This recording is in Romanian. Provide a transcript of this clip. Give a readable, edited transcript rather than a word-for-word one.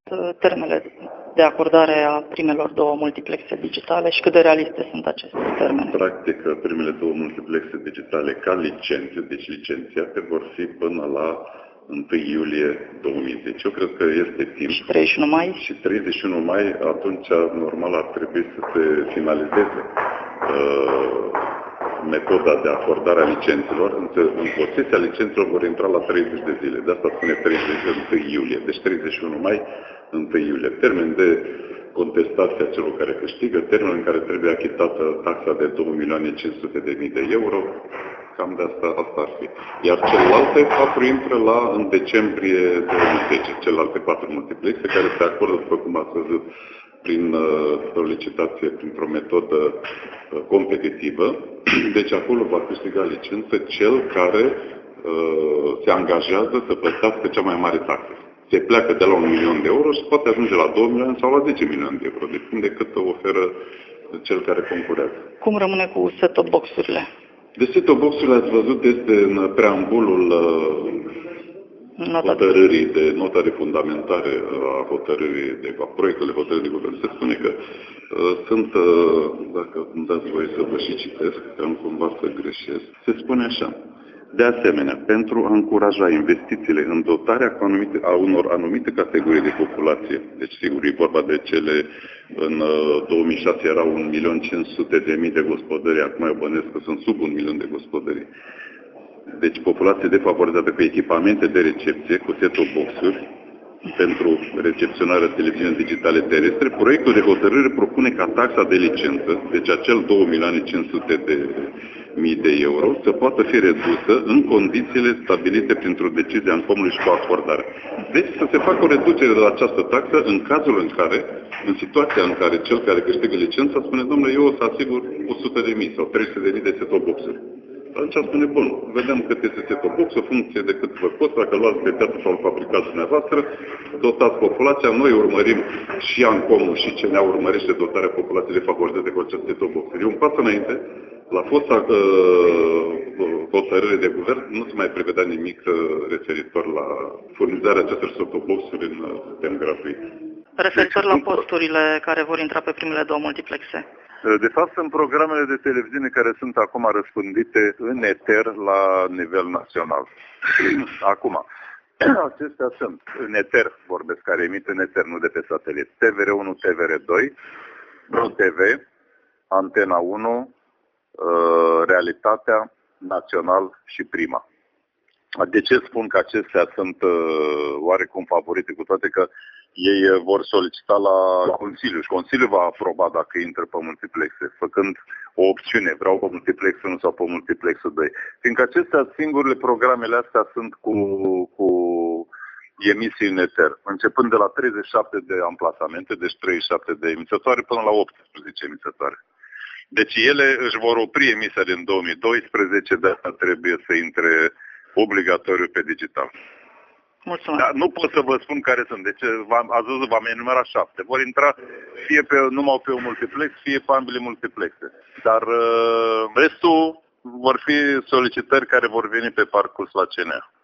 termenele de acordare a primelor două multiplexe digitale și cât de realiste sunt aceste termene? Practic, primele două multiplexe digitale ca licențe, deci licențiate, vor fi până la 1 iulie 2010. Eu cred că este timp. Și 31 mai? Și 31 mai, atunci, normal, ar trebui să se finalizeze metoda de acordare a licențelor. În posesia licențelor vor intra la 30 de zile. De asta spune 30 de 1 iulie. Deci 31 mai, 1 iulie. Termen de contestație a celor care câștigă, termen în care trebuie achitată taxa de 2.500.000 de euro. Cam de asta ar fi. Iar celelalte 4 intră în decembrie 2010. Celelalte 4 multiplexe care se acordă, după cum ați văzut, prin solicitație, printr-o metodă competitivă. Deci acolo va câștiga licență cel care se angajează să plătească cea mai mare taxă. Se pleacă de la 1 milion de euro și poate ajunge la 2 milioane sau la 10 milioane de euro. Depinde cât oferă cel care concurează. Cum rămâne cu set-top box-urile? De set-top box-urile, ați văzut, este în preambulul hotărârii de nota de fundamentare a hotărârii a proiectului hotărârii de guvern. Se spune că sunt, dacă îmi dați voie să vă și citesc, că am cumva să greșesc, se spune așa. De asemenea, pentru a încuraja investițiile în dotarea a unor anumite categorii de populație, deci sigur e vorba de cele, în 2006 erau 1.500.000 de gospodării, acum eu bănesc că sunt sub 1 milion de gospodării. Deci populație defavorizată pe echipamente de recepție cu set-top box-uri pentru recepționarea televiziunii digitale terestre, proiectul de hotărâre propune ca taxa de licență, deci acel 2.500.000 de euro, să poată fi redusă în condițiile stabilite printr-o decizie a Comului și cu acordare. Deci să se facă o reducere de la această taxă în cazul în care, în situația în care cel care câștigă licența spune, domnule, eu o să asigur 100.000 sau 300.000 de set-top box-uri. Atunci spune, bun, vedem cât este set-top box, o funcție de cât vă costă, dacă luați pe piață sau îl fabricați dumneavoastră, dotați populația, noi urmărim și ANCOM-ul și CNA urmărește dotarea populației defavorizate cu acest set-top box. E un pas înainte, la fosta hotărâre de guvern nu se mai prevedea nimic referitor la furnizarea acestor set-top box-uri în sistem gratuit. Referitor la posturile care vor intra pe primele două multiplexe. De fapt, sunt programele de televiziune care sunt acum răspândite în eter la nivel național. Acum, acestea sunt în eter, vorbesc, care emit în eter, nu de pe satelit. TVR1, TVR2, ProTV, Antena 1, Realitatea, Național și Prima. De ce spun că acestea sunt oarecum favorite, cu toate că ei vor solicita la Consiliu și Consiliul va aproba dacă intră pe multiplexe, făcând o opțiune, vreau pe multiplex 1 sau pe multiplex 2. Fiindcă acestea, singurele programele astea sunt cu emisii în eter, începând de la 37 de amplasamente, deci 37 de emițătoare, până la 18 emițătoare. Deci ele își vor opri emisia din 2012, de asta trebuie să intre obligatoriu pe digital. Mulțumesc. Dar nu pot să vă spun care sunt. Deci ați văzut, v-am enumerat 7. Vor intra fie numai pe un multiplex, fie pe ambele multiplexe. Dar restul vor fi solicitări care vor veni pe parcurs la CNA.